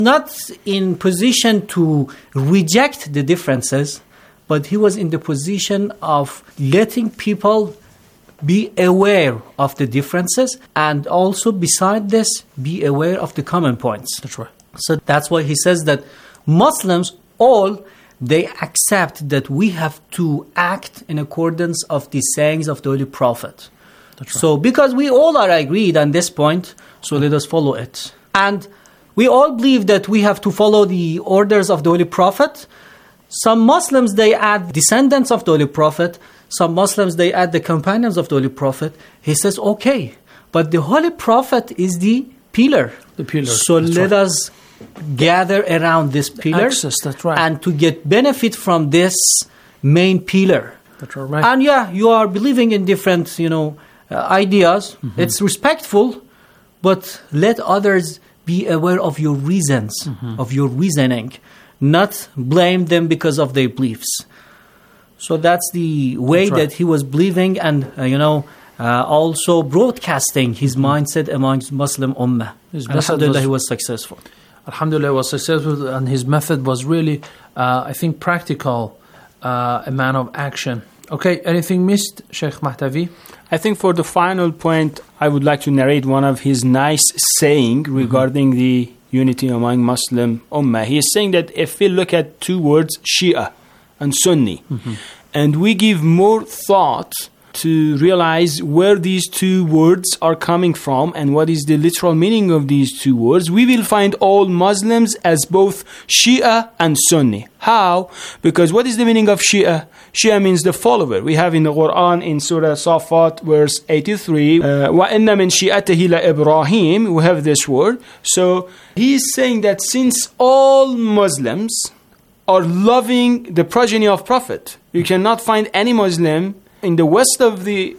not in position to reject the differences, but he was in the position of letting people be aware of the differences, and also beside this, be aware of the common points. That's right. So that's why he says that Muslims all, they accept that we have to act in accordance of the sayings of the Holy Prophet. That's right. So because we all are agreed on this point, so let us follow it. And we all believe that we have to follow the orders of the Holy Prophet. Some Muslims, they add descendants of the Holy Prophet. Some Muslims, they add the companions of the Holy Prophet. He says, okay, but the Holy Prophet is the pillar. The pillar. So let us gather around this pillar. Access, that's right. And to get benefit from this main pillar. That's right. And yeah, you are believing in different, ideas. Mm-hmm. It's respectful, but let others be aware of your reasons, of your reasoning, not blame them because of their beliefs. So that's the way that he was believing, and also broadcasting his mindset amongst Muslim ummah. Alhamdulillah, he was successful. Alhamdulillah, he was successful, and his method was really, I think, practical, a man of action. Okay, anything missed, Sheikh Mahtavi? I think for the final point, I would like to narrate one of his nice saying regarding the unity among Muslim ummah. He is saying that if we look at two words, Shia and Sunni, and we give more thought to realize where these two words are coming from and what is the literal meaning of these two words, we will find all Muslims as both Shia and Sunni. How? Because what is the meaning of Shia? Shia means the follower. We have in the Quran, in Surah Safat, verse 83, وَإِنَّ مِنْ شِيَأَتِهِ لَإِبْرَاهِيم. We have this word. So he is saying that since all Muslims are loving the progeny of Prophet, you cannot find any Muslim in the west of the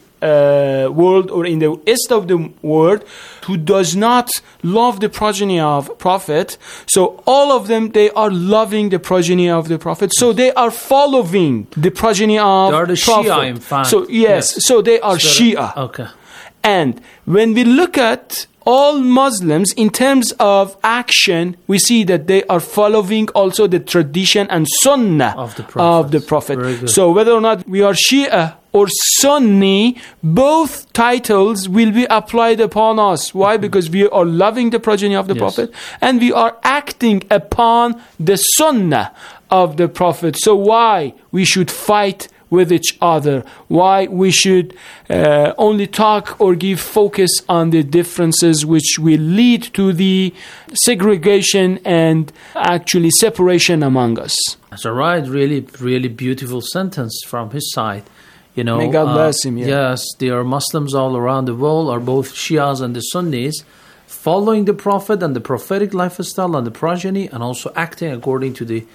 world or in the east of the world who does not love the progeny of Prophet. So all of them, they are loving the progeny of the Prophet. So they are following the progeny of They are the Prophet. Shia, in fact. So yes, so they are Shia. Okay. And when we look at all Muslims in terms of action, we see that they are following also the tradition and sunnah of the Prophet. Very good. So whether or not we are Shia or Sunni, both titles will be applied upon us. Why? Because we are loving the progeny of the Prophet, and we are acting upon the sunnah of the Prophet. So why we should fight with each other? Why we should only talk or give focus on the differences which will lead to the segregation and actually separation among us? That's all right. Really, really beautiful sentence from his side. May God bless him. Yes, there are Muslims all around the world, are both Shias and the Sunnis, following the Prophet and the prophetic lifestyle and the progeny, and also acting according to the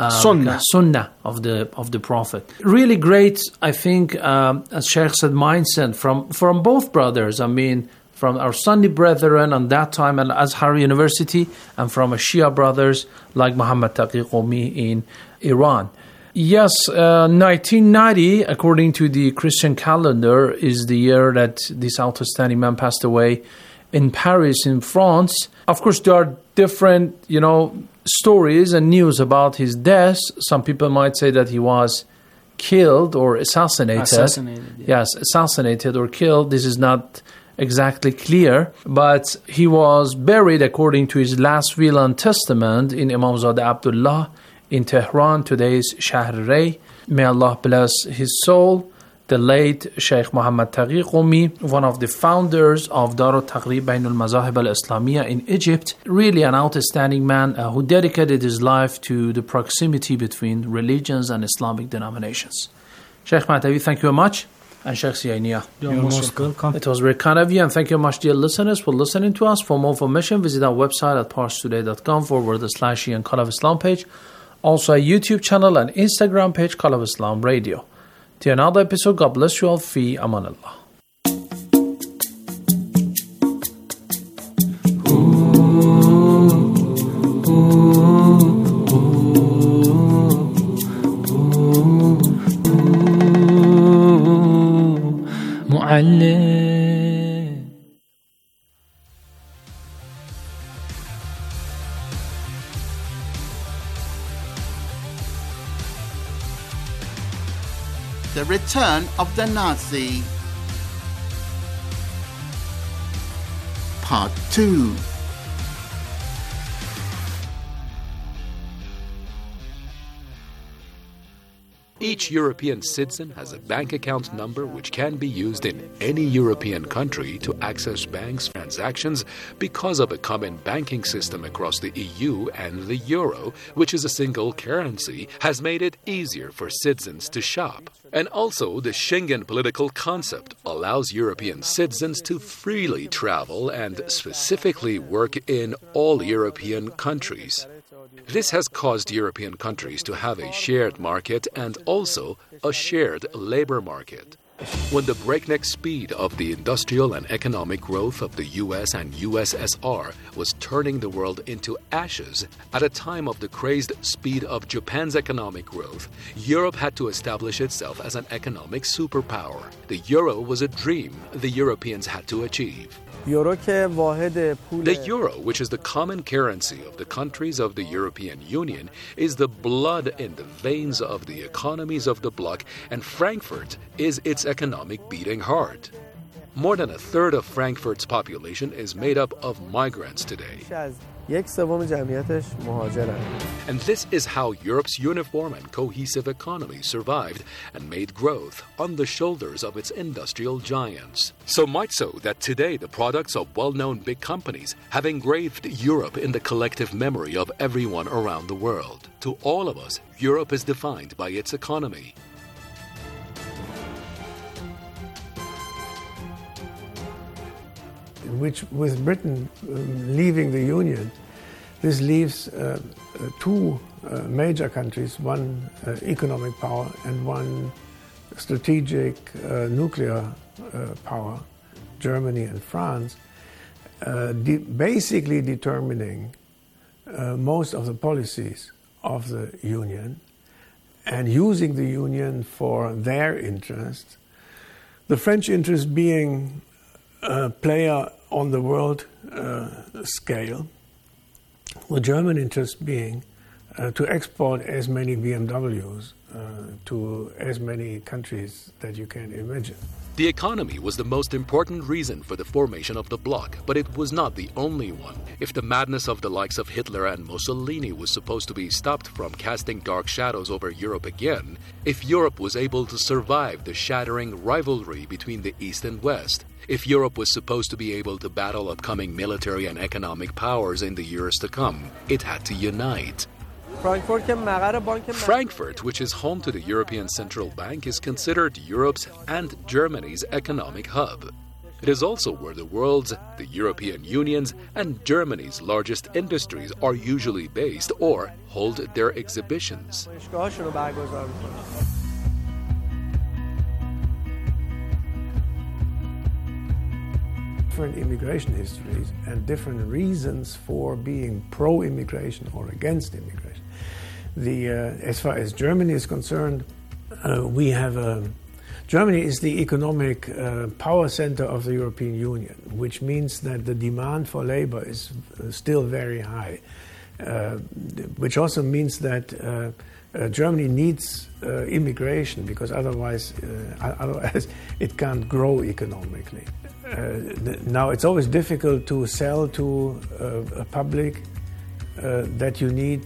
sunnah of the Prophet. Really great, I think, as Sheikh said, mindset from both brothers. I mean, from our Sunni brethren on that time at Azhar University, and from our Shia brothers like Muhammad Taqi Qawmi in Iran. Yes, 1990, according to the Christian calendar, is the year that this outstanding man passed away in Paris, in France. Of course, there are different, stories and news about his death. Some people might say that he was killed or assassinated. Yes, assassinated or killed. This is not exactly clear. But he was buried according to his last will and testament in Imamzadeh Abdullah in Tehran, today's Shahr Rey. May Allah bless his soul. The late Sheikh Muhammad Taqi Qawmi, one of the founders of Darut Taqrib Bain al-Mazahib al-Islamiyya in Egypt, really an outstanding man who dedicated his life to the proximity between religions and Islamic denominations. Sheikh Mahtavi, thank you very much. And Sheikh Siainiya, You're most welcome. it was very kind of you, and thank you very much, dear listeners, for listening to us. For more information, visit our website at parstoday.com/and Call of Islam page. Also a YouTube channel and Instagram page, Call of Islam Radio. Till another episode, God bless you all. Fi Aman Allah. The Return of the Nazi. Part 2. Each European citizen has a bank account number which can be used in any European country to access banks' transactions because of a common banking system across the EU, and the euro, which is a single currency, has made it easier for citizens to shop. And also, the Schengen political concept allows European citizens to freely travel and specifically work in all European countries. This has caused European countries to have a shared market and also a shared labor market. When the breakneck speed of the industrial and economic growth of the US and USSR was turning the world into ashes, at a time of the crazed speed of Japan's economic growth, Europe had to establish itself as an economic superpower. The euro was a dream the Europeans had to achieve. The euro, which is the common currency of the countries of the European Union, is the blood in the veins of the economies of the bloc, and Frankfurt is its economic beating heart. More than a third of Frankfurt's population is made up of migrants today. And this is how Europe's uniform and cohesive economy survived and made growth on the shoulders of its industrial giants. So much so that today the products of well-known big companies have engraved Europe in the collective memory of everyone around the world. To all of us, Europe is defined by its economy. Which, with Britain leaving the Union, this leaves two major countries, one economic power and one strategic nuclear power, Germany and France, basically determining most of the policies of the Union and using the Union for their interests. The French interest being a player on the world scale, the German interest being to export as many BMWs to as many countries that you can imagine. The economy was the most important reason for the formation of the bloc, but it was not the only one. If the madness of the likes of Hitler and Mussolini was supposed to be stopped from casting dark shadows over Europe again, if Europe was able to survive the shattering rivalry between the East and West, if Europe was supposed to be able to battle upcoming military and economic powers in the years to come, it had to unite. Frankfurt, which is home to the European Central Bank, is considered Europe's and Germany's economic hub. It is also where the world's, the European Union's, and Germany's largest industries are usually based or hold their exhibitions. Different immigration histories and different reasons for being pro-immigration or against immigration. As far as Germany is concerned, Germany is the economic power center of the European Union, which means that the demand for labor is still very high, which also means that Germany needs immigration because otherwise it can't grow economically. Now, it's always difficult to sell to a public that you need,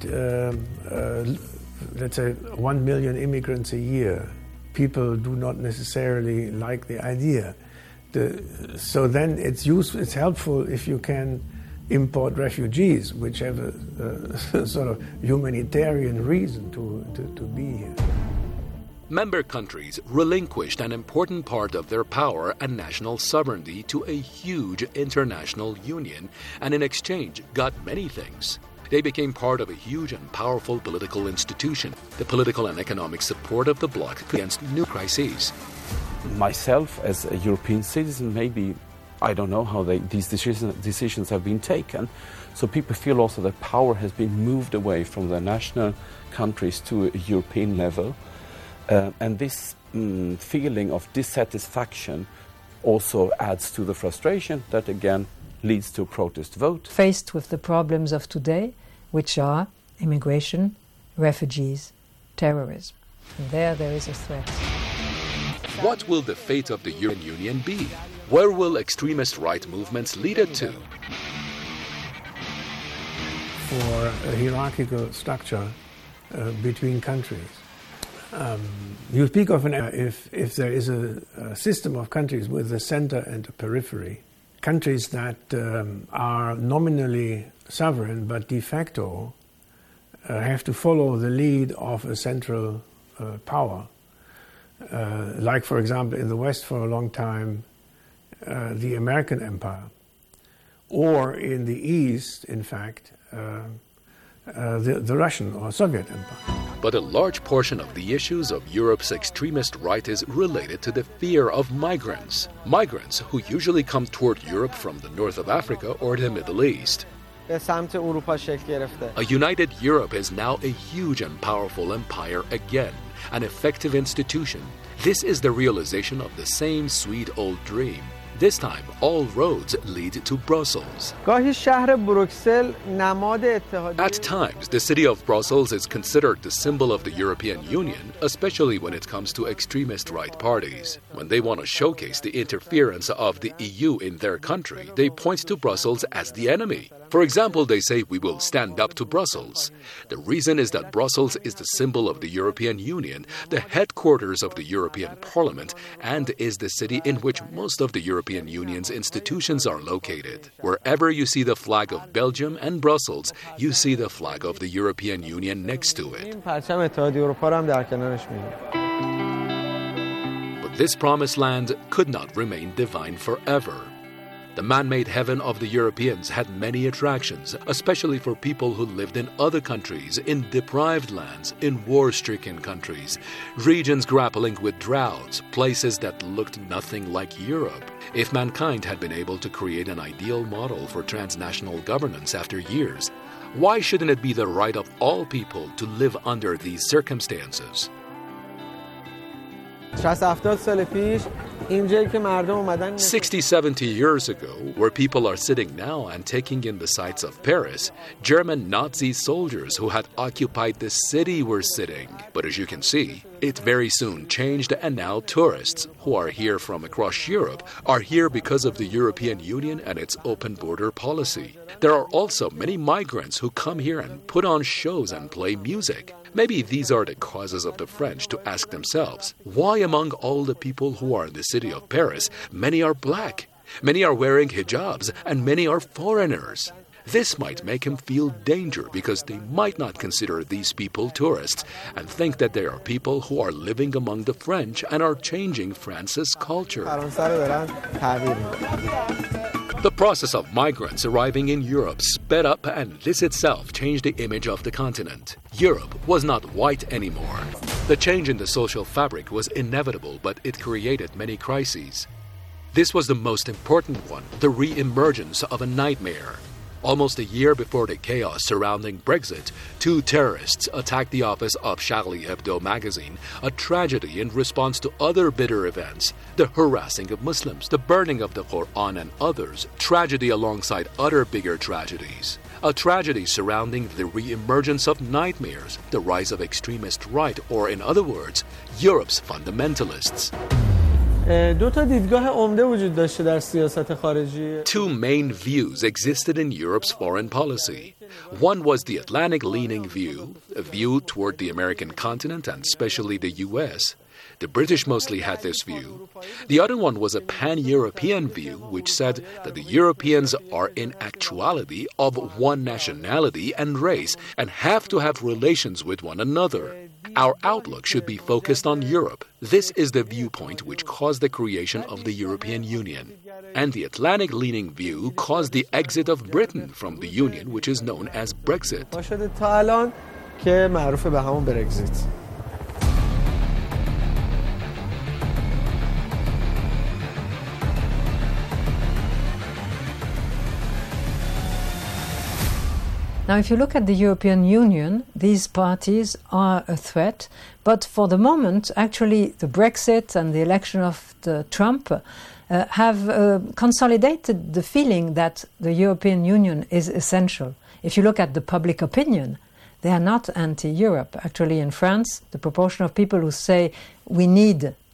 let's say, 1 million immigrants a year. People do not necessarily like the idea. So then it's helpful if you can import refugees, which have a sort of humanitarian reason to be here. Member countries relinquished an important part of their power and national sovereignty to a huge international union, and in exchange got many things. They became part of a huge and powerful political institution, the political and economic support of the bloc against new crises. Myself, as a European citizen, maybe I don't know how these decisions have been taken. So people feel also that power has been moved away from the national countries to a European level. And this feeling of dissatisfaction also adds to the frustration that again leads to a protest vote. Faced with the problems of today, which are immigration, refugees, terrorism. And there is a threat. What will the fate of the European Union be? Where will extremist right movements lead it to? For a hierarchical structure between countries. You speak of if there is a system of countries with a center and a periphery, countries that are nominally sovereign but de facto have to follow the lead of a central power. Like, for example, in the West for a long time, the American Empire. Or in the East, in fact, the Russian or Soviet Empire. But a large portion of the issues of Europe's extremist right is related to the fear of migrants. Migrants who usually come toward Europe from the north of Africa or the Middle East. A united Europe is now a huge and powerful empire again, an effective institution. This is the realization of the same sweet old dream. This time, all roads lead to Brussels. At times, the city of Brussels is considered the symbol of the European Union, especially when it comes to extremist right parties. When they want to showcase the interference of the EU in their country, they point to Brussels as the enemy. For example, they say, "We will stand up to Brussels." The reason is that Brussels is the symbol of the European Union, the headquarters of the European Parliament, and is the city in which most of the European Union's institutions are located. Wherever you see the flag of Belgium and Brussels, you see the flag of the European Union next to it. But this promised land could not remain divine forever. The man-made heaven of the Europeans had many attractions, especially for people who lived in other countries, in deprived lands, in war-stricken countries, regions grappling with droughts, places that looked nothing like Europe. If mankind had been able to create an ideal model for transnational governance after years, why shouldn't it be the right of all people to live under these circumstances? 60-70 years ago, where people are sitting now and taking in the sights of Paris, German Nazi soldiers who had occupied the city were sitting. But as you can see, it very soon changed, and now tourists who are here from across Europe are here because of the European Union and its open border policy. There are also many migrants who come here and put on shows and play music. Maybe these are the causes of the French to ask themselves, why among all the people who are in the city of Paris, many are black, many are wearing hijabs, and many are foreigners? This might make him feel danger because they might not consider these people tourists and think that they are people who are living among the French and are changing France's culture. The process of migrants arriving in Europe sped up, and this itself changed the image of the continent. Europe was not white anymore. The change in the social fabric was inevitable, but it created many crises. This was the most important one, the re-emergence of a nightmare. Almost a year before the chaos surrounding Brexit, 2 terrorists attacked the office of Charlie Hebdo magazine, a tragedy in response to other bitter events, the harassing of Muslims, the burning of the Quran and others, tragedy alongside other bigger tragedies. A tragedy surrounding the re-emergence of nightmares, the rise of extremist right, or in other words, Europe's fundamentalists. Two main views existed in Europe's foreign policy. One was the Atlantic-leaning view, a view toward the American continent and especially the US. The British mostly had this view. The other one was a pan-European view, which said that the Europeans are in actuality of one nationality and race and have to have relations with one another. Our outlook should be focused on Europe. This is the viewpoint which caused the creation of the European Union. And the Atlantic-leaning view caused the exit of Britain from the Union, which is known as Brexit. Now, if you look at the European Union, these parties are a threat. But for the moment, actually, the Brexit and the election of Trump have consolidated the feeling that the European Union is essential. If you look at the public opinion, they are not anti-Europe. Actually, in France, the proportion of people who say we need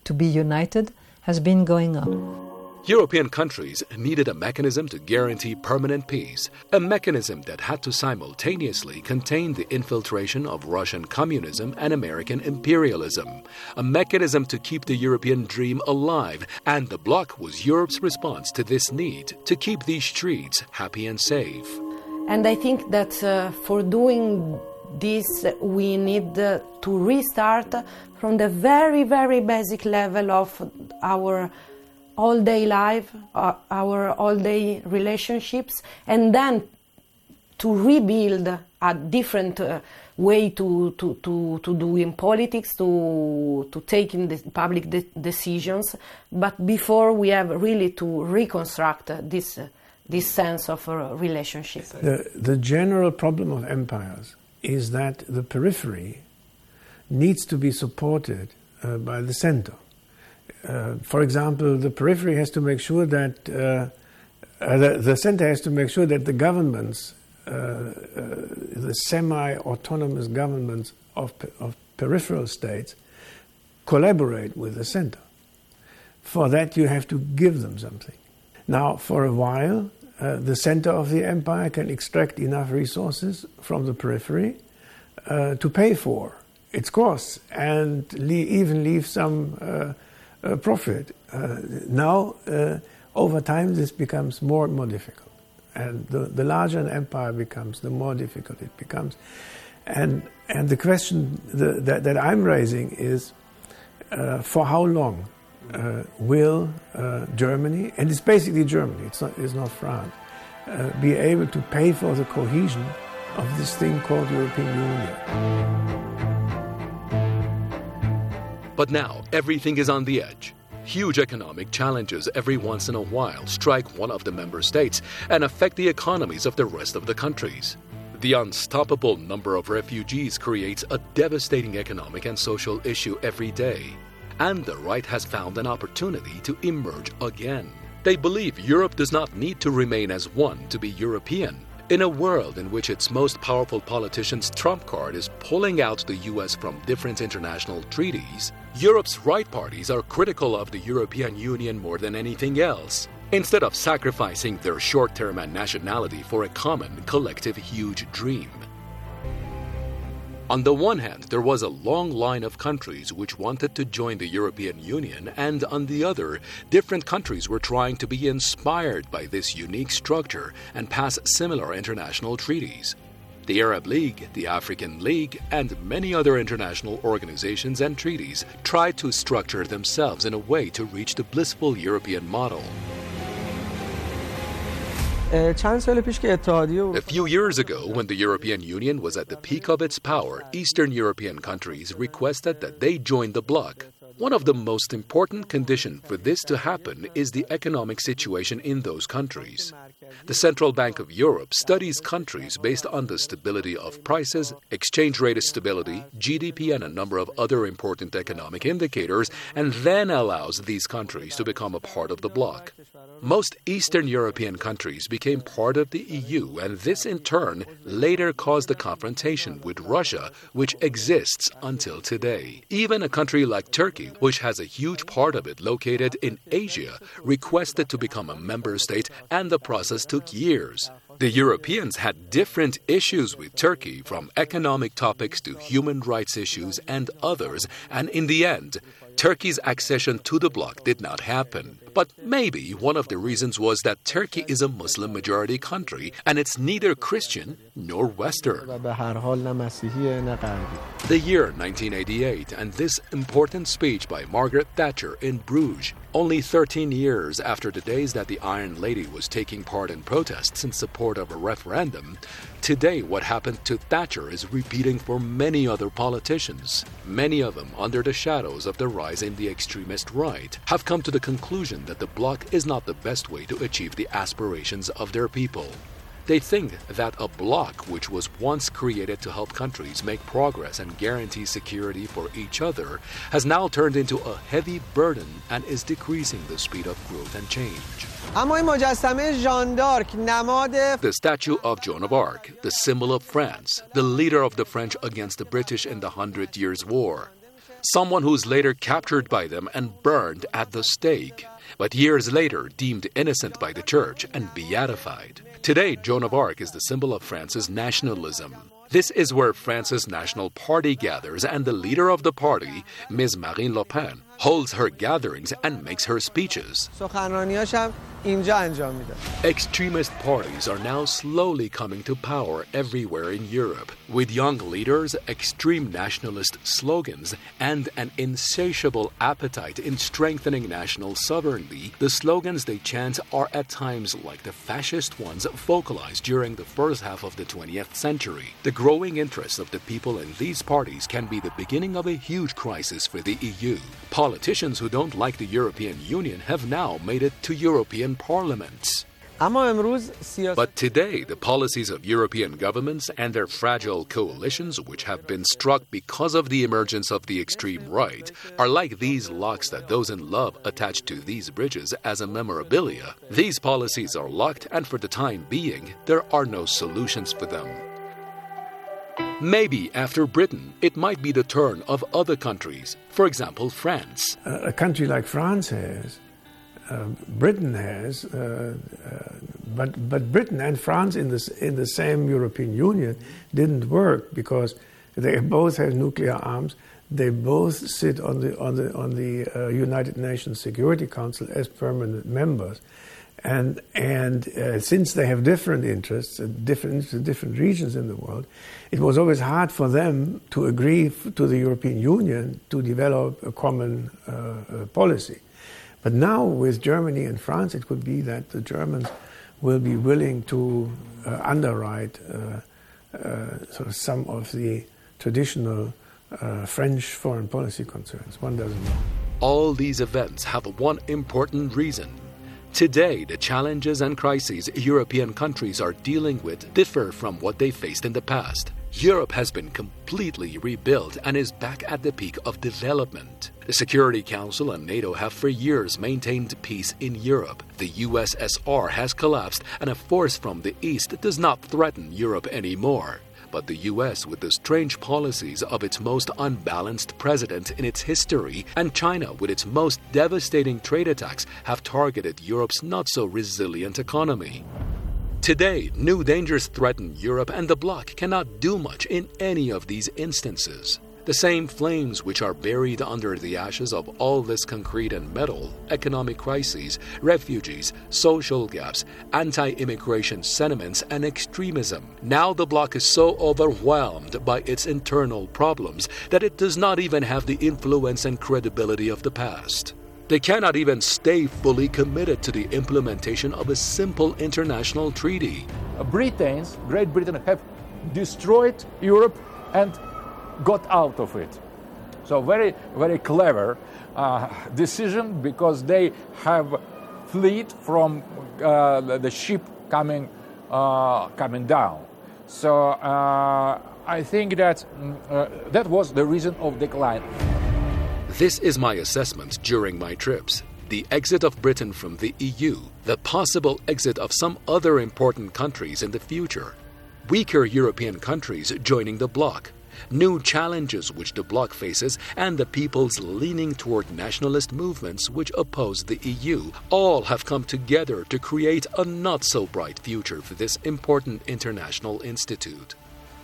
to be united has been going on. European countries needed a mechanism to guarantee permanent peace, a mechanism that had to simultaneously contain the infiltration of Russian communism and American imperialism, a mechanism to keep the European dream alive, and the bloc was Europe's response to this need to keep these streets happy and safe. And I think that for doing this, we need to restart from the very, very basic level of our all-day life, our all-day relationships, and then to rebuild a different way to do in politics, to take in the public decisions. But before we have really to reconstruct this sense of a relationship. The general problem of empires is that the periphery needs to be supported by the center. For example, the periphery has to make sure that the center has to make sure that the governments, the semi-autonomous governments of peripheral states, collaborate with the center. For that, you have to give them something. Now, for a while, the center of the empire can extract enough resources from the periphery to pay for its costs and even leave some profit. Now, over time, this becomes more and more difficult. And the larger an empire becomes, the more difficult it becomes. And the question that I'm raising is, for how long will Germany, and it's basically Germany, it's not France, be able to pay for the cohesion of this thing called European Union? But now, everything is on the edge. Huge economic challenges every once in a while strike one of the member states and affect the economies of the rest of the countries. The unstoppable number of refugees creates a devastating economic and social issue every day. And the right has found an opportunity to emerge again. They believe Europe does not need to remain as one to be European. In a world in which its most powerful politician's trump card is pulling out the U.S. from different international treaties, Europe's right parties are critical of the European Union more than anything else, instead of sacrificing their short-term and nationality for a common, collective, huge dream. On the one hand, there was a long line of countries which wanted to join the European Union, and on the other, different countries were trying to be inspired by this unique structure and pass similar international treaties. The Arab League, the African League, and many other international organizations and treaties tried to structure themselves in a way to reach the blissful European model. A few years ago, when the European Union was at the peak of its power, Eastern European countries requested that they join the bloc. One of the most important conditions for this to happen is the economic situation in those countries. The Central Bank of Europe studies countries based on the stability of prices, exchange rate stability, GDP, and a number of other important economic indicators, and then allows these countries to become a part of the bloc. Most Eastern European countries became part of the EU, and this in turn later caused the confrontation with Russia, which exists until today. Even a country like Turkey, which has a huge part of it located in Asia, requested to become a member state, and the process took years. The Europeans had different issues with Turkey, from economic topics to human rights issues and others, and in the end, Turkey's accession to the bloc did not happen. But maybe one of the reasons was that Turkey is a Muslim-majority country, and it's neither Christian nor Western. The year 1988, and this important speech by Margaret Thatcher in Bruges, only 13 years after the days that the Iron Lady was taking part in protests in support of a referendum, today what happened to Thatcher is repeating for many other politicians. Many of them, under the shadows of the rise in the extremist right, have come to the conclusion that the bloc is not the best way to achieve the aspirations of their people. They think that a bloc which was once created to help countries make progress and guarantee security for each other has now turned into a heavy burden and is decreasing the speed of growth and change. The statue of Joan of Arc, the symbol of France, the leader of the French against the British in the 100 Years' War. someone who's later captured by them and burned at the stake, but years later deemed innocent by the church and beatified. Today, Joan of Arc is the symbol of France's nationalism. This is where France's National Party gathers, and the leader of the party, Ms. Marine Le Pen, holds her gatherings and makes her speeches. Extremist parties are now slowly coming to power everywhere in Europe, with young leaders, extreme nationalist slogans, and an insatiable appetite in strengthening national sovereignty. The slogans they chant are at times like the fascist ones vocalized during the first half of the 20th century. The growing interest of the people in these parties can be the beginning of a huge crisis for the EU. Politicians who don't like the European Union have now made it to European parliaments. But today, the policies of European governments and their fragile coalitions, which have been struck because of the emergence of the extreme right, are like these locks that those in love attach to these bridges as a memorabilia. These policies are locked, and for the time being, there are no solutions for them. Maybe after Britain, it might be the turn of other countries. For example, France. A country like France has, Britain has, but Britain and France in the same European Union didn't work because they both have nuclear arms. They both sit on the United Nations Security Council as permanent members. And since they have different interests in different regions in the world, it was always hard for them to agree to the European Union to develop a common policy. But now with Germany and France, it could be that the Germans will be willing to underwrite sort of some of the traditional French foreign policy concerns. One doesn't know. All these events have one important reason. Today, the challenges and crises European countries are dealing with differ from what they faced in the past. Europe has been completely rebuilt and is back at the peak of development. The Security Council and NATO have for years maintained peace in Europe. The USSR has collapsed, and a force from the East does not threaten Europe anymore. But the US, with the strange policies of its most unbalanced president in its history, and China, with its most devastating trade attacks, have targeted Europe's not-so-resilient economy. Today, new dangers threaten Europe, and the bloc cannot do much in any of these instances. The same flames which are buried under the ashes of all this concrete and metal, economic crises, refugees, social gaps, anti-immigration sentiments, and extremism. Now the bloc is so overwhelmed by its internal problems that it does not even have the influence and credibility of the past. They cannot even stay fully committed to the implementation of a simple international treaty. Great Britain have destroyed Europe and got out of it. So very, very clever decision, because they have fled from the ship coming down. So I think that that was the reason of decline. This is my assessment during my trips. The exit of Britain from the EU, the possible exit of some other important countries in the future, weaker European countries joining the bloc, new challenges which the bloc faces, and the peoples leaning toward nationalist movements which oppose the EU, all have come together to create a not-so-bright future for this important international institute.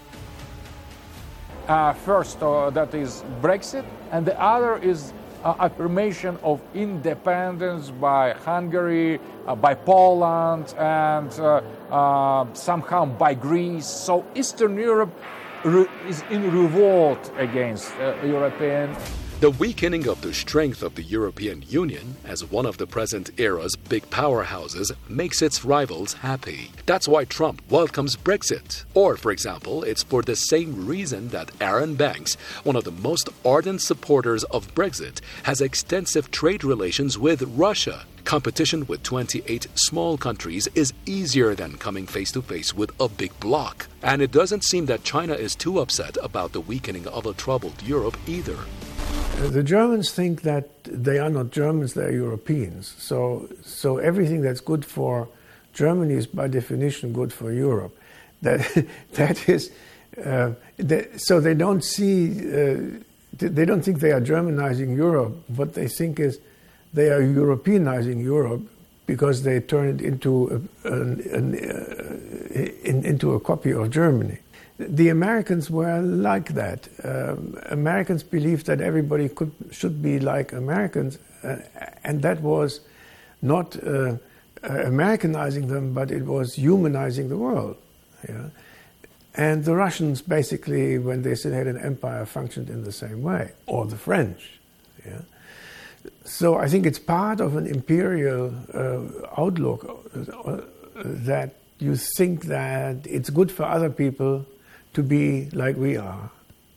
First, that is Brexit, and the other is affirmation of independence by Hungary, by Poland, and somehow by Greece. So Eastern Europe is in revolt against European. The weakening of the strength of the European Union as one of the present era's big powerhouses makes its rivals happy. That's why Trump welcomes Brexit. Or, for example, it's for the same reason that Aaron Banks, one of the most ardent supporters of Brexit, has extensive trade relations with Russia. Competition with 28 small countries is easier than coming face-to-face with a big bloc. And it doesn't seem that China is too upset about the weakening of a troubled Europe either. The Germans think that they are not Germans, they are Europeans. So everything that's good for Germany is by definition good for Europe. That is, so they don't see they don't think they are Germanizing Europe. What they think is they are Europeanizing Europe because they turn it into a copy of Germany. The Americans were like that. Americans believed that everybody should be like Americans, and that was not Americanizing them, but it was humanizing the world. Yeah? And the Russians basically, when they still had an empire, functioned in the same way, or the French. Yeah? So I think it's part of an imperial outlook that you think that it's good for other people to be like we are.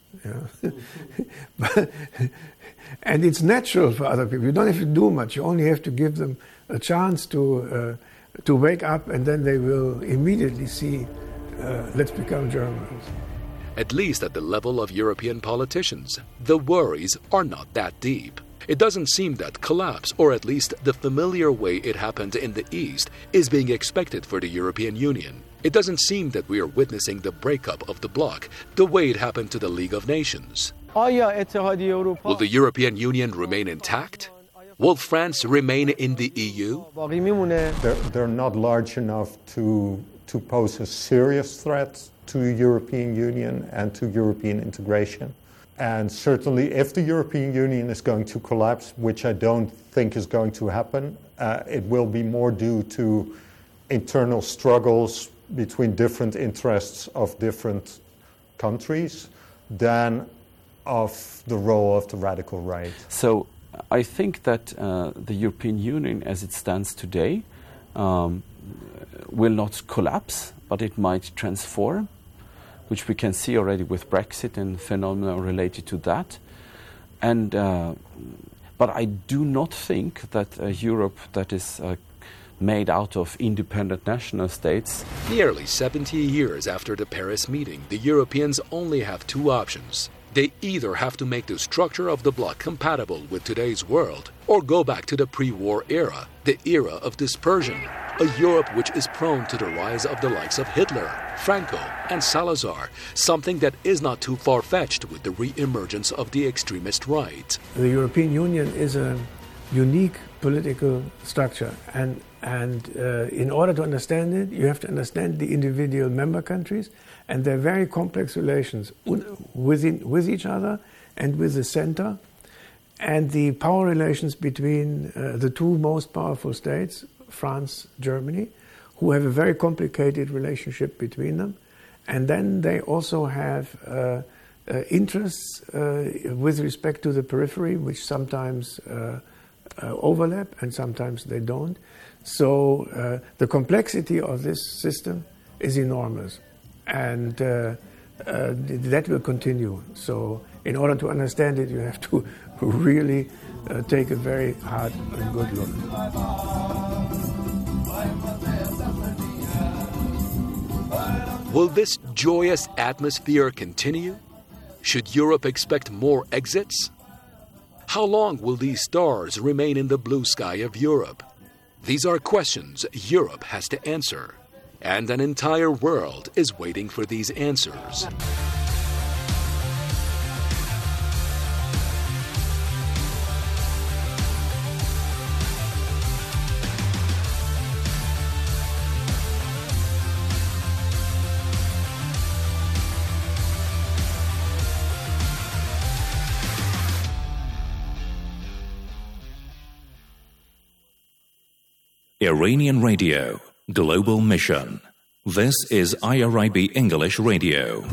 Yeah? And it's natural for other people. You don't have to do much. You only have to give them a chance to wake up, and then they will immediately see, let's become Germans. At least at the level of European politicians, the worries are not that deep. It doesn't seem that collapse, or at least the familiar way it happened in the East, is being expected for the European Union. It doesn't seem that we are witnessing the breakup of the bloc the way it happened to the League of Nations. Will the European Union remain intact? Will France remain in the EU? They're not large enough to pose a serious threat to the European Union and to European integration. And certainly if the European Union is going to collapse, which I don't think is going to happen, it will be more due to internal struggles between different interests of different countries than of the role of the radical right. So I think that the European Union as it stands today will not collapse, but it might transform, which we can see already with Brexit and phenomena related to that. And but I do not think that Europe that is made out of independent national states. Nearly 70 years after the Paris meeting, the Europeans only have two options. They either have to make the structure of the bloc compatible with today's world, or go back to the pre-war era, the era of dispersion, a Europe which is prone to the rise of the likes of Hitler, Franco, and Salazar, something that is not too far-fetched with the re-emergence of the extremist right. The European Union is a unique political structure, and in order to understand it, you have to understand the individual member countries and their very complex relations with each other and with the center, and the power relations between the two most powerful states, France, Germany, who have a very complicated relationship between them. And then they also have interests with respect to the periphery, which sometimes overlap and sometimes they don't. So the complexity of this system is enormous, and that will continue. So in order to understand it, you have to really take a very hard and good look. Will this joyous atmosphere continue? Should Europe expect more exits? How long will these stars remain in the blue sky of Europe? These are questions Europe has to answer, and an entire world is waiting for these answers. Iranian Radio, Global Mission. This is IRIB English Radio.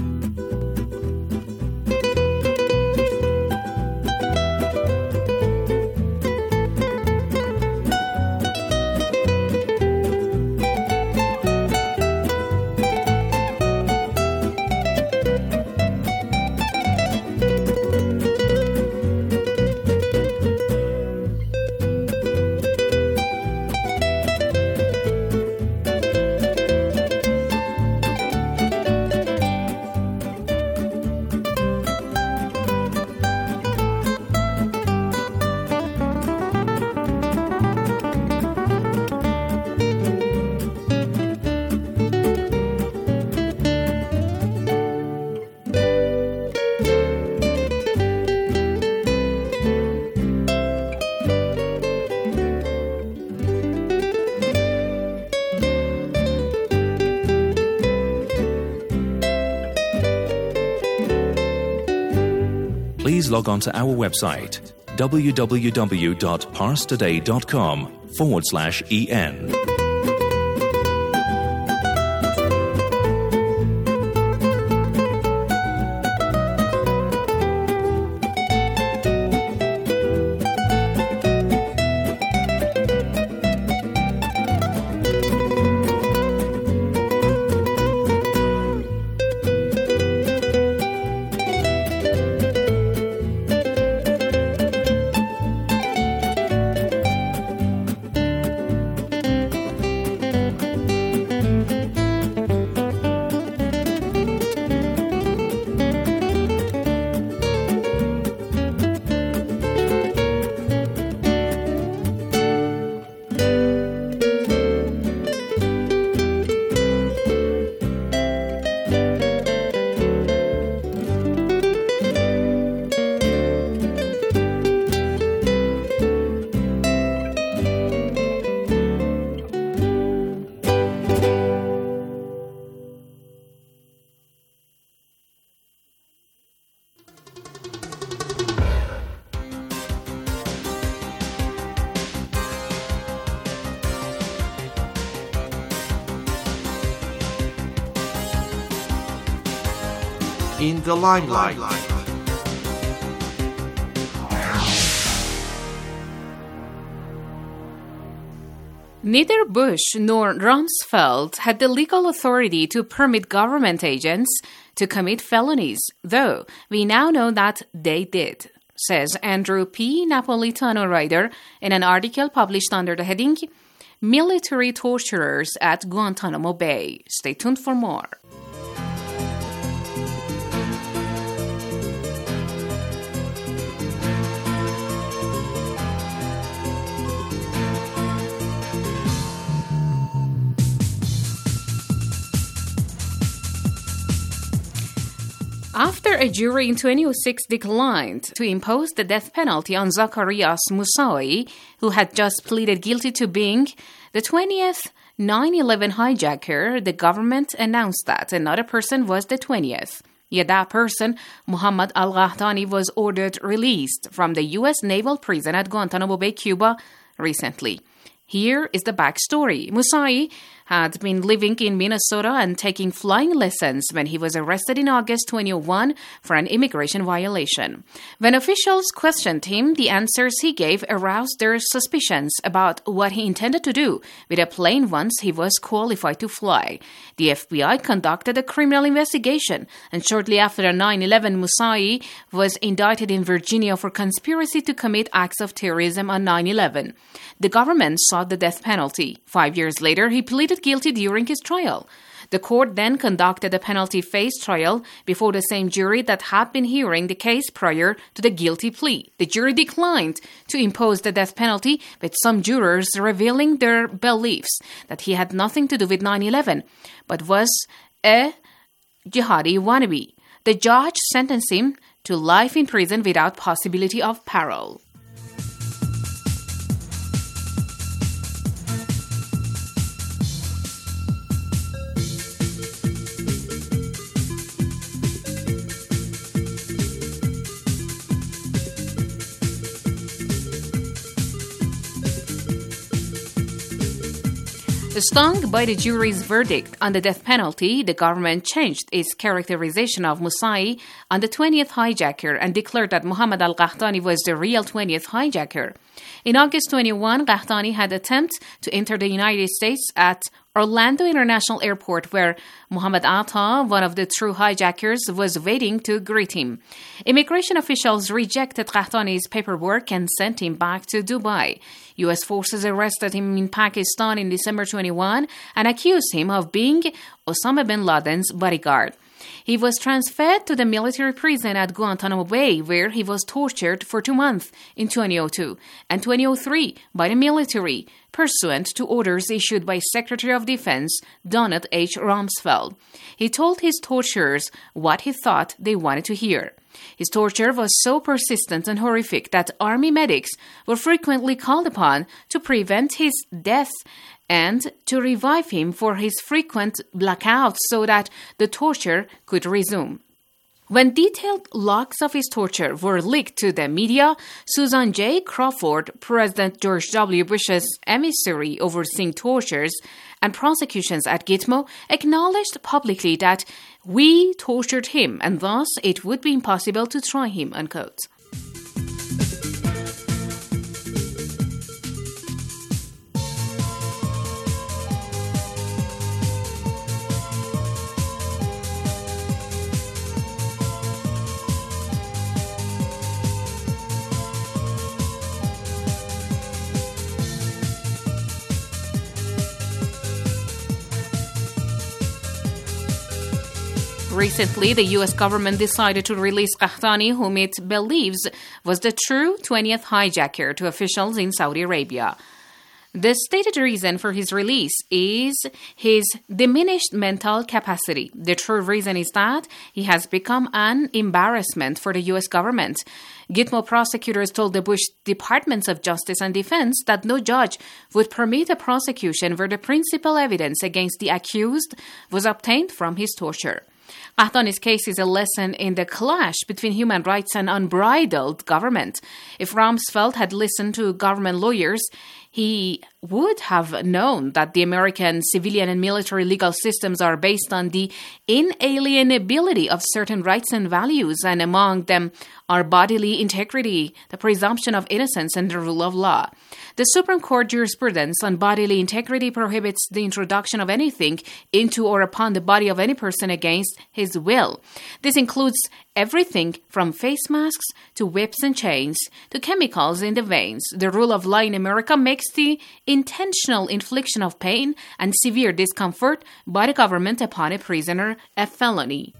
please log on to our website www.parstoday.com/en. In the limelight. Neither Bush nor Rumsfeld had the legal authority to permit government agents to commit felonies, though we now know that they did, says Andrew P. Napolitano Ryder in an article published under the heading Military Torturers at Guantanamo Bay. Stay tuned for more. After a jury in 2006 declined to impose the death penalty on Zacarias Moussaoui, who had just pleaded guilty to being the 20th 9/11 hijacker, the government announced that another person was the 20th. Yet that person, Muhammad al-Ghahtani, was ordered released from the U.S. naval prison at Guantanamo Bay, Cuba, recently. Here is the backstory. Moussaoui had been living in Minnesota and taking flying lessons when he was arrested in August 2001 for an immigration violation. When officials questioned him, the answers he gave aroused their suspicions about what he intended to do with a plane once he was qualified to fly. The FBI conducted a criminal investigation, and shortly after 9/11, Moussaoui was indicted in Virginia for conspiracy to commit acts of terrorism on 9/11. The government sought the death penalty. 5 years later, he pleaded guilty during his trial. The court then conducted a penalty phase trial before the same jury that had been hearing the case prior to the guilty plea. The jury declined to impose the death penalty, with some jurors revealing their beliefs that he had nothing to do with 9/11, but was a jihadi wannabe. The judge sentenced him to life in prison without possibility of parole. Stung by the jury's verdict on the death penalty, the government changed its characterization of Moussaoui on the 20th hijacker and declared that Muhammad al-Ghahtani was the real 20th hijacker. In August 21, Ghahtani had attempted to enter the United States at Orlando International Airport, where Muhammad Atta, one of the true hijackers, was waiting to greet him. Immigration officials rejected Ghahtani's paperwork and sent him back to Dubai. U.S. forces arrested him in Pakistan in December 21 and accused him of being Osama bin Laden's bodyguard. He was transferred to the military prison at Guantanamo Bay, where he was tortured for 2 months in 2002 and 2003 by the military, pursuant to orders issued by Secretary of Defense Donald H. Rumsfeld. He told his torturers what he thought they wanted to hear. His torture was so persistent and horrific that army medics were frequently called upon to prevent his death and to revive him for his frequent blackouts so that the torture could resume. When detailed logs of his torture were leaked to the media, Susan J. Crawford, President George W. Bush's emissary overseeing tortures and prosecutions at Gitmo, acknowledged publicly that we tortured him and thus it would be impossible to try him, unquote. Recently, the U.S. government decided to release Qahtani, whom it believes was the true 20th hijacker, to officials in Saudi Arabia. The stated reason for his release is his diminished mental capacity. The true reason is that he has become an embarrassment for the U.S. government. Gitmo prosecutors told the Bush Departments of Justice and Defense that no judge would permit a prosecution where the principal evidence against the accused was obtained from his torture. Qahtani's case is a lesson in the clash between human rights and unbridled government. If Rumsfeld had listened to government lawyers, he would have known that the American civilian and military legal systems are based on the inalienability of certain rights and values, and among them are bodily integrity, the presumption of innocence, and the rule of law. The Supreme Court jurisprudence on bodily integrity prohibits the introduction of anything into or upon the body of any person against his will. This includes everything from face masks to whips and chains to chemicals in the veins. The rule of law in America makes the intentional infliction of pain and severe discomfort by the government upon a prisoner a felony.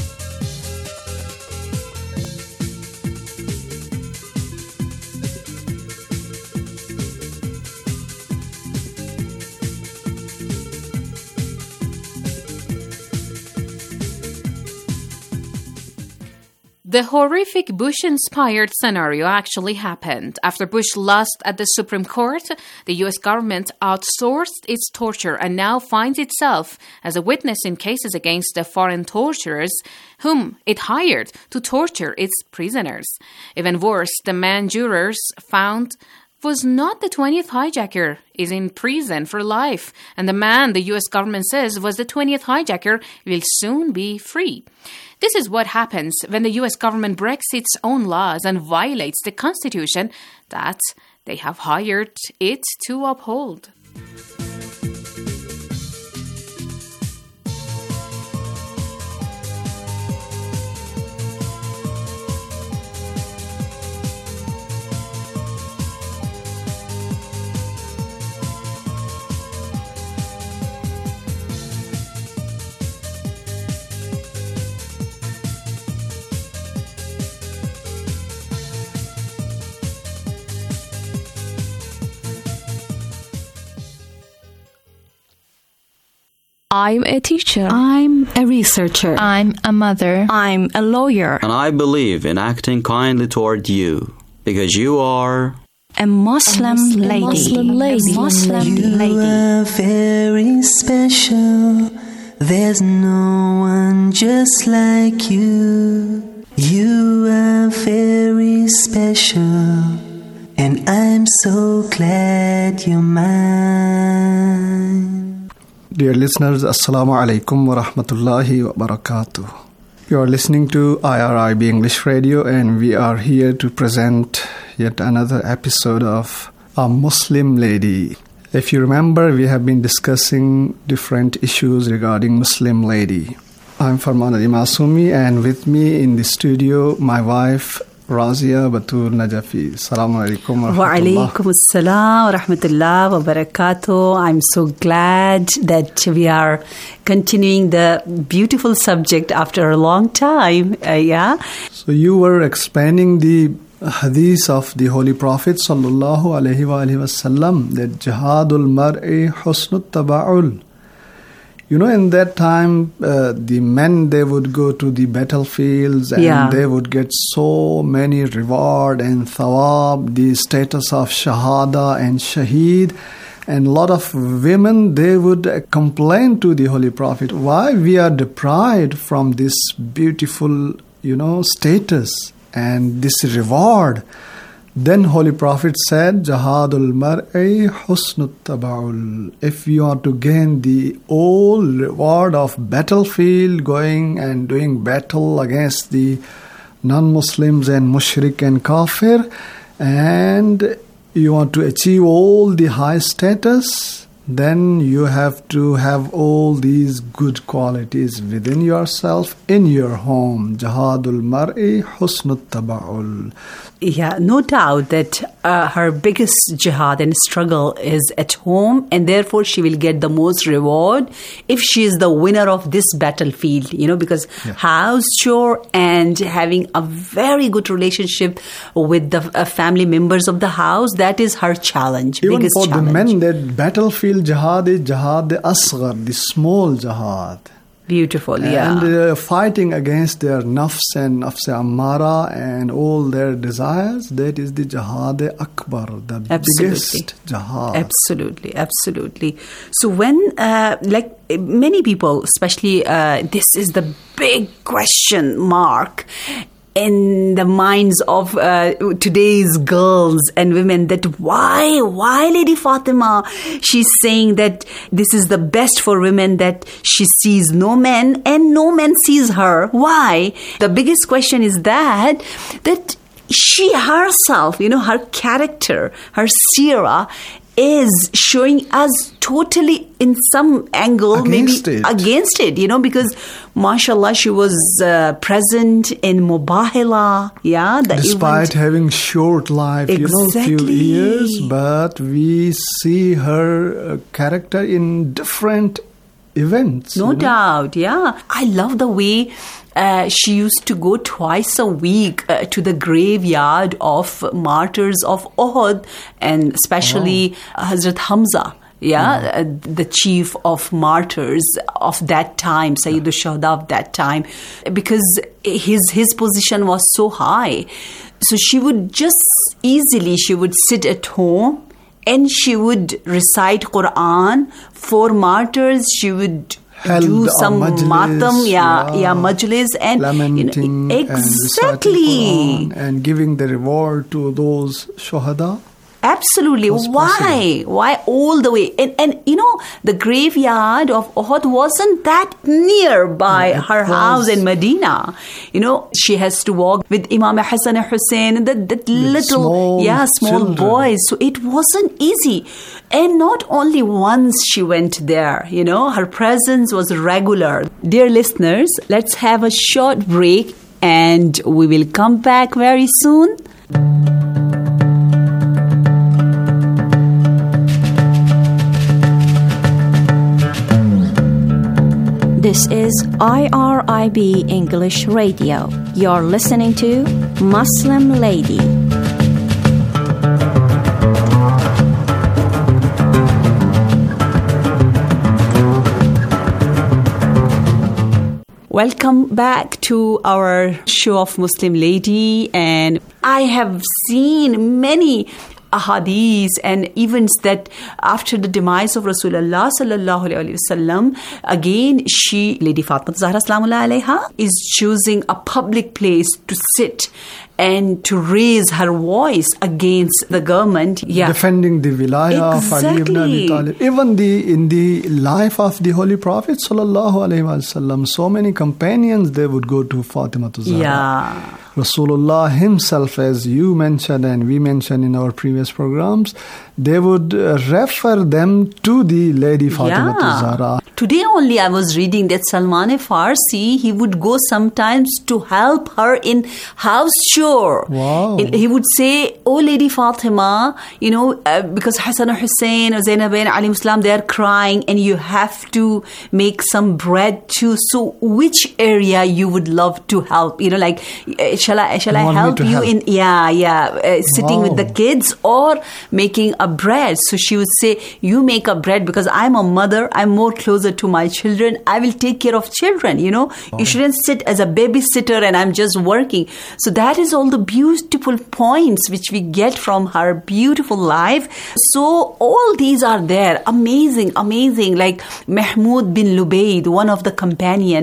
The horrific Bush-inspired scenario actually happened. After Bush lost at the Supreme Court, the U.S. government outsourced its torture and now finds itself as a witness in cases against the foreign torturers whom it hired to torture its prisoners. Even worse, the man jurors found was not the 20th hijacker, is in prison for life, and the man the U.S. government says was the 20th hijacker will soon be free. This is what happens when the U.S. government breaks its own laws and violates the Constitution that they have hired it to uphold. I'm a teacher. I'm a researcher. I'm a mother. I'm a lawyer. And I believe in acting kindly toward you, because you are a Muslim lady. You are very special. There's no one just like you. You are very special, and I'm so glad you're mine. Dear listeners, Assalamu alaikum wa rahmatullahi wa barakatuh. You are listening to IRIB English Radio, and we are here to present yet another episode of A Muslim Lady. If you remember, we have been discussing different issues regarding Muslim lady. I'm Farman Ali Masumi, and with me in the studio, my wife, Razia Batul Najafi. Assalamu alaikum wa rahmatullah. Wa alaikum assalam wa rahmatullah wa barakatuh. I'm so glad that we are continuing the beautiful subject after a long time. So you were explaining the hadith of the Holy Prophet sallallahu alaihi wasallam that jihadul mar'i husnut taba'ul. You know, in that time, the men, they would go to the battlefields and they would get so many reward and thawab, the status of shahada and shaheed. And a lot of women, they would complain to the Holy Prophet, why we are deprived from this beautiful status and this reward. Then Holy Prophet said, Jahadul mar'i husnut taba'ul. If you want to gain the all reward of battlefield, going and doing battle against the non-Muslims and mushrik and kafir, and you want to achieve all the high status, then you have to have all these good qualities within yourself, in your home. Jahadul mar'i husnut taba'ul. Yeah, no doubt that her biggest jihad and struggle is at home, and therefore she will get the most reward if she is the winner of this battlefield, because house chore and having a very good relationship with the family members of the house, that is her challenge. Even biggest for challenge. the men, that battlefield jihad is jihad asghar, the small jihad. Beautiful, yeah. And fighting against their nafs and nafs ammara and all their desires, that is the jihad akbar, the biggest jihad. Absolutely, absolutely. So when, like many people, especially this is the big question mark in the minds of today's girls and women, that why Lady Fatima, she's saying that this is the best for women, that she sees no men and no man sees her. Why? The biggest question is that she herself, her character, her seerah is showing us totally in some angle against it, because mashallah she was present in Mubahila, despite having short life, few years, but we see her character in different events. No doubt, I love the way she used to go twice a week to the graveyard of martyrs of Uhud, and especially Hazrat Hamza. The chief of martyrs of that time, Sayyid al-Shuhada of that time, because his position was so high. So she would she would sit at home and she would recite Quran for martyrs. She would do some matam, majlis, and lamenting exactly, and giving the reward to those shuhada. Absolutely. Why all the way? And the graveyard of Uhud wasn't that nearby her house in Medina. She has to walk with Imam Hassan and Hussein, that little small boys. So it wasn't easy. And not only once she went there, her presence was regular. Dear listeners, let's have a short break and we will come back very soon. This is IRIB English Radio. You're listening to Muslim Lady. Welcome back to our show of Muslim Lady, and I have seen many ahadith and events that after the demise of Rasulullah sallallahu alaihi wasallam, again Lady Fatima Zahra salamullahi alaiha, is choosing a public place to sit and to raise her voice against the government. Defending the wilayah of Ali ibn Abi Talib. Even in the life of the Holy Prophet sallallahu alaihi wasallam, so many companions, they would go to Fatima Zahra. Rasulullah himself, as you mentioned and we mentioned in our previous programs, they would refer them to the Lady Fatima Zahra. Today only I was reading that Salman Farsi, he would go sometimes to help her in house chore. Wow. He would say, "Oh Lady Fatima, because Hassan and Hussein or Zainab and Ali Muslim, they are crying and you have to make some bread too. So which area you would love to help? Shall I help you in sitting with the kids or making a bread?" So she would say, "You make a bread because I'm a mother. I'm more closer to my children. I will take care of children. You shouldn't sit as a babysitter and I'm just working." So that is all the beautiful points which we get from her beautiful life. So all these are there. Amazing. Like Mahmoud bin Lubayd, one of the companion,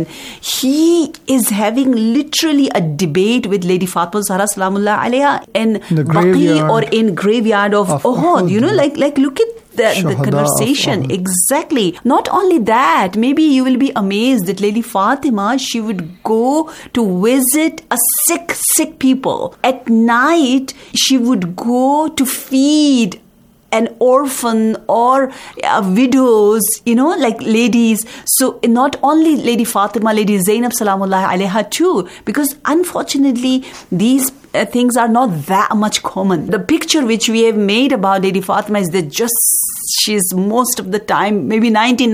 he is having literally a debate with Lady Fatima Zahra Salamullah Alaiha in Baqi or in graveyard of Uhud. Like look at the conversation. Exactly. Not only that, maybe you will be amazed that Lady Fatima, she would go to visit a sick people. At night, she would go to feed an orphan or widows, like ladies. So not only Lady Fatima, Lady Zainab Salamullah Alaiha too, because unfortunately these things are not that much common. The picture which we have made about Lady Fatima is that she's most of the time, maybe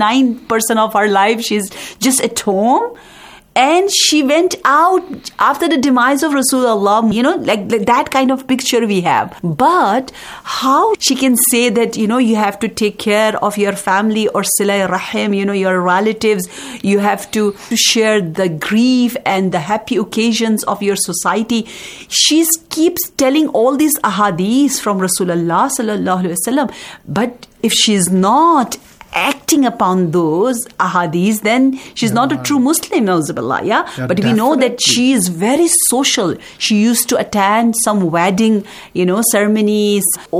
99% of her life, she's just at home. And she went out after the demise of Rasulullah, like that kind of picture we have. But how she can say that, you have to take care of your family or Silai Rahim, your relatives, you have to share the grief and the happy occasions of your society. She keeps telling all these ahadith from Rasulullah sallallahu alaihi wasallam. But if she's not acting upon those ahadith, then she's not a true Muslim, nauzubillah, but definitely. We know that she is very social. She used to attend some wedding, ceremonies.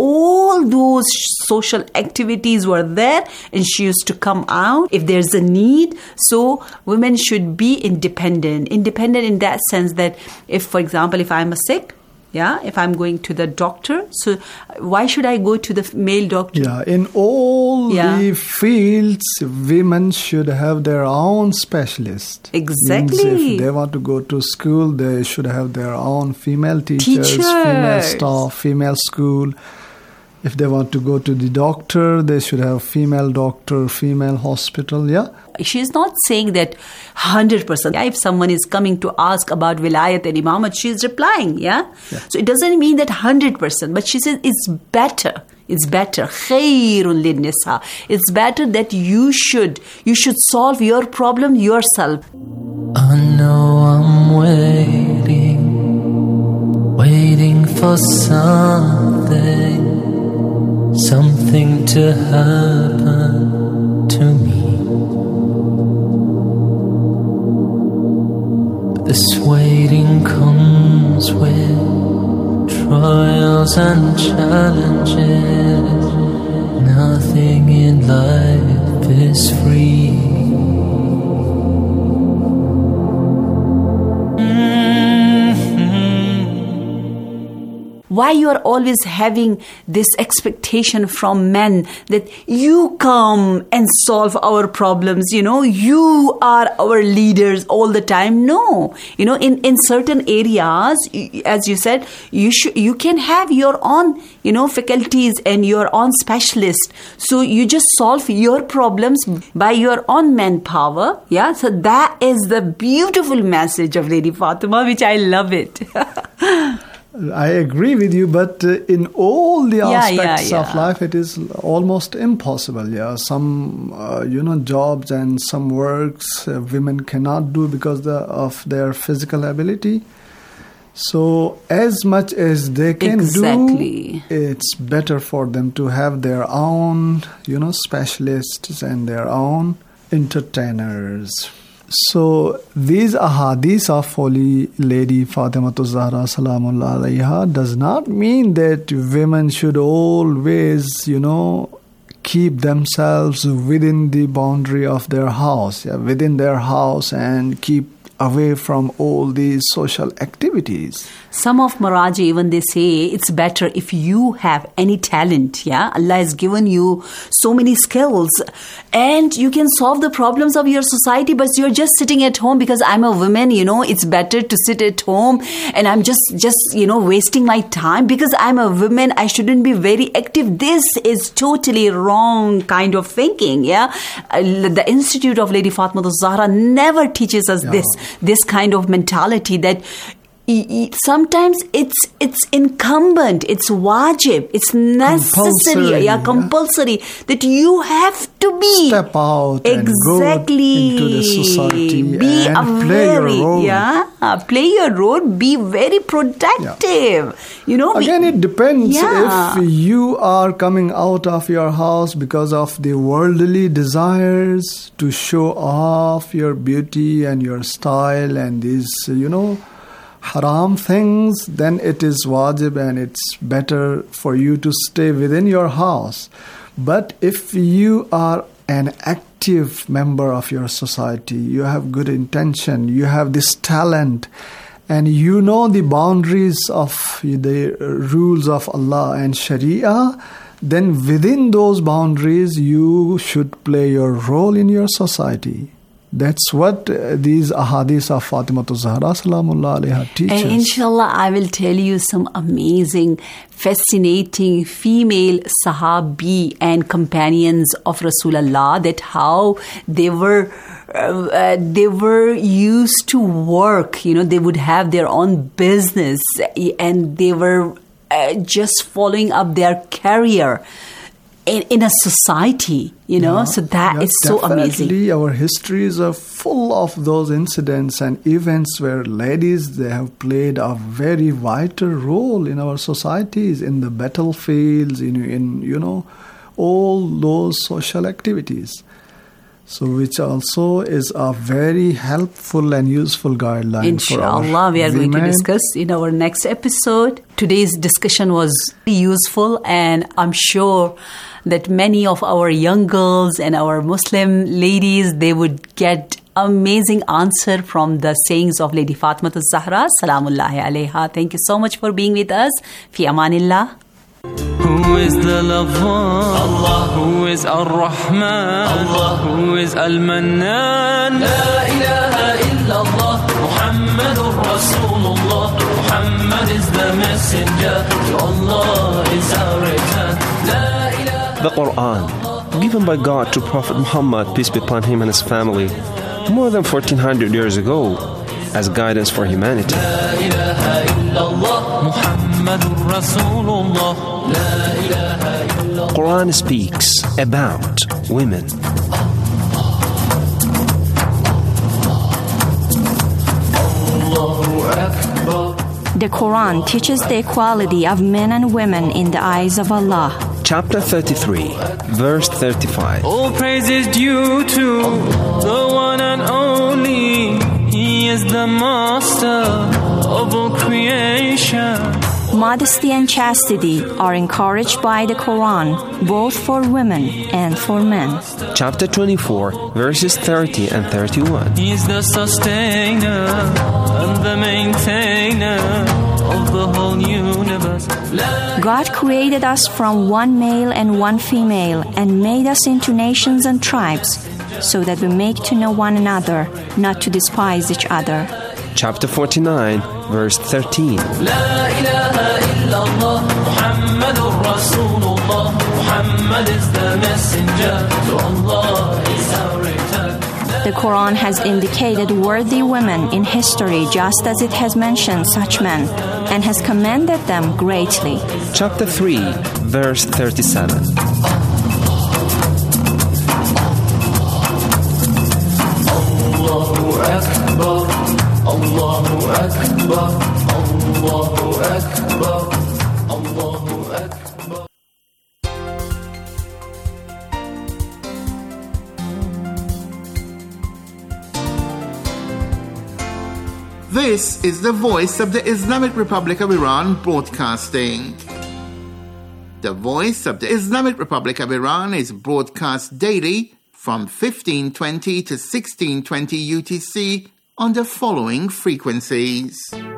All those social activities were there, and she used to come out if there's a need. So women should be independent in that sense that if, for example, if I'm sick, if I'm going to the doctor, so why should I go to the male doctor? Yeah, in all the fields, women should have their own specialist. Exactly. Means if they want to go to school, they should have their own female teachers, female staff, female school. If they want to go to the doctor, they should have female doctor, female hospital, She's not saying that 100%. If someone is coming to ask about wilayat and imamat, she's replying, So it doesn't mean that 100%, but she says it's better. It's better. Khairun lin-nisa. It's better that you should solve your problem yourself. I know I'm waiting for something to happen to me. This waiting comes with trials and challenges. Nothing in life is free. Why you are always having this expectation from men that you come and solve our problems, you are our leaders all the time? No, in certain areas, as you said, you can have your own, faculties and your own specialist. So you just solve your problems by your own manpower. So that is the beautiful message of Lady Fatima, which I love it. I agree with you, but in all the aspects of life, it is almost impossible. Some, jobs and some works women cannot do because of their physical ability. So as much as they can do, it's better for them to have their own, specialists and their own entertainers. So these ahadith of Holy Lady Fatima Zahra Salamullah Alaiha does not mean that women should always, keep themselves within the boundary of their house, within their house, and keep away from all these social activities. Some of Maraji, even they say it's better if you have any talent. Allah has given you so many skills and you can solve the problems of your society, but you're just sitting at home because I'm a woman, it's better to sit at home and I'm just wasting my time because I'm a woman, I shouldn't be very active. This is totally wrong kind of thinking. The Institute of Lady Fatima Zahra never teaches us this kind of mentality that sometimes it's incumbent, it's wajib, it's necessary, compulsory that you have to be step out and go into the society be and play your role. Play your role, be very productive. You know, again, it depends if you are coming out of your house because of the worldly desires to show off your beauty and your style and these, haram things, then it is wajib and it's better for you to stay within your house. But if you are an active member of your society, you have good intention, you have this talent, and you know the boundaries of the rules of Allah and Sharia, then within those boundaries you should play your role in your society. That's what these ahadith of Fatimatu Zahra Salamullah Alaiha teach us. And inshallah, I will tell you some amazing, fascinating female sahabi and companions of Rasulullah, that how they were used to work. They would have their own business and they were just following up their career in a society, so that is so amazing. Our histories are full of those incidents and events where ladies, they have played a very vital role in our societies, in the battlefields, in all those social activities. So which also is a very helpful and useful guideline. Inshallah, we are going to discuss in our next episode. Today's discussion was useful, and I'm sure that many of our young girls and our Muslim ladies, they would get amazing answer from the sayings of Lady Fatimatu Zahra Salamullahi Alaiha. Thank you so much for being with us. Fi amanillah. Who is the lover? Allah. Who is Ar-Rahman? Allah. Who is Al-Mannan? La ilaha illallah. Muhammadur Rasulullah. Muhammad is the messenger. To Allah is our return. La ilaha. The Quran, given by God to Prophet Muhammad, peace be upon him and his family, more than 1400 years ago, as guidance for humanity. La ilaha illallah. Muhammadur Rasulullah. Quran speaks about women. The Quran teaches the equality of men and women in the eyes of Allah. Chapter 33, verse 35. All praise is due to the one and only. He is the master of all creation. Modesty and chastity are encouraged by the Quran, both for women and for men. Chapter 24, verses 30 and 31. He is the sustainer and the maintainer of the whole universe. God created us from one male and one female and made us into nations and tribes, so that we make to know one another, not to despise each other. Chapter 49, verse 13. La ilaha illallah. Muhammadur Rasulullah. Muhammad is the messenger. To Allah is our return. The Quran has indicated worthy women in history just as it has mentioned such men, and has commended them greatly. Chapter 3, verse 37. Allahu Akbar. Allahu Akbar, Allahu Akbar, Allahu Akbar. This is the voice of the Islamic Republic of Iran broadcasting. The voice of the Islamic Republic of Iran is broadcast daily from 1520 to 1620 UTC on the following frequencies.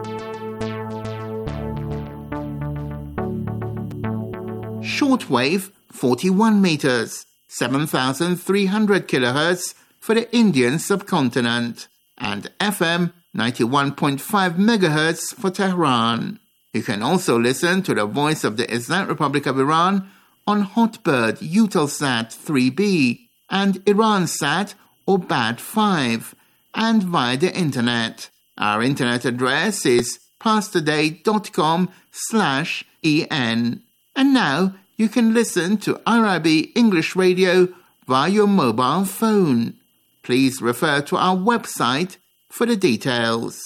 Shortwave 41 meters, 7,300 kilohertz for the Indian subcontinent, and FM 91.5 megahertz for Tehran. You can also listen to the Voice of the Islamic Republic of Iran on Hotbird Eutelsat 3B and Iransat or BAD 5, and via the internet. Our internet address is pastoday.com/en. And now you can listen to IRIB English Radio via your mobile phone. Please refer to our website for the details.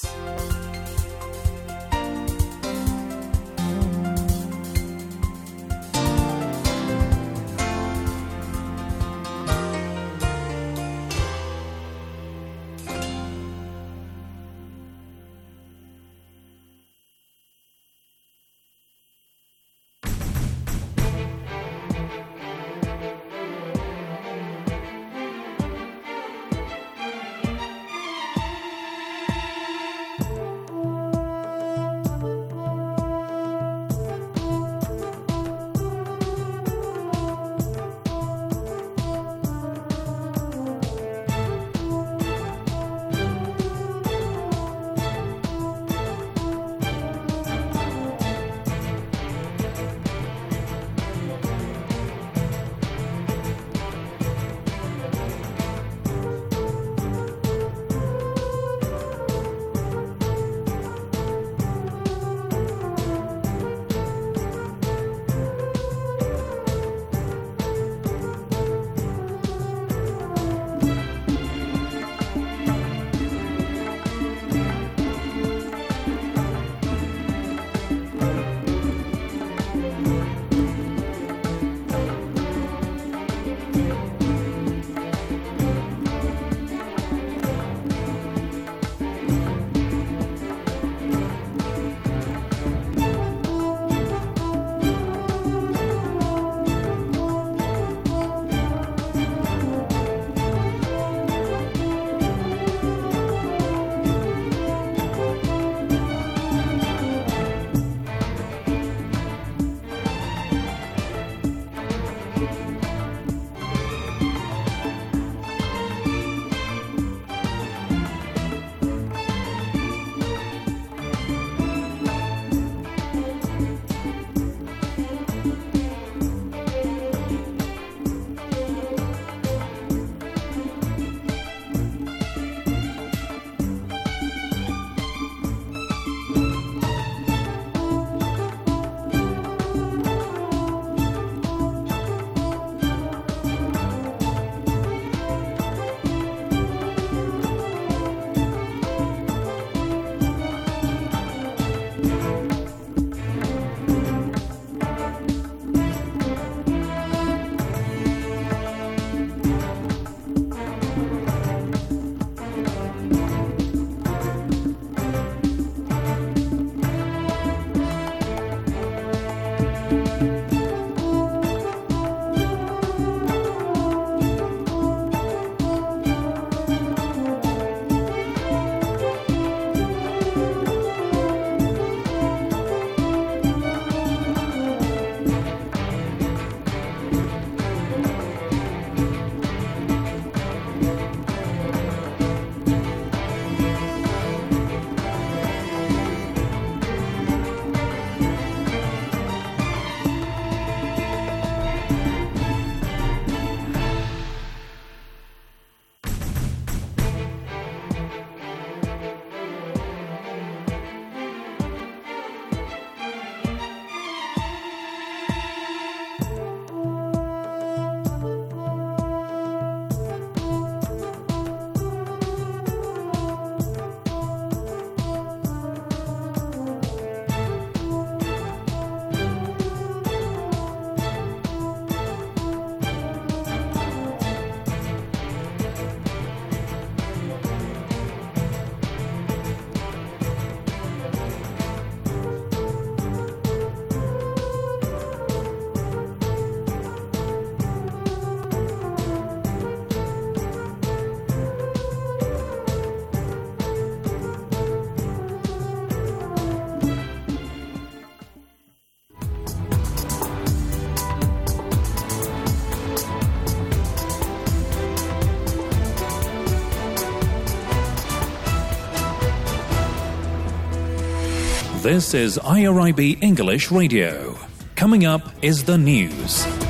This is IRIB English Radio. Coming up is the news.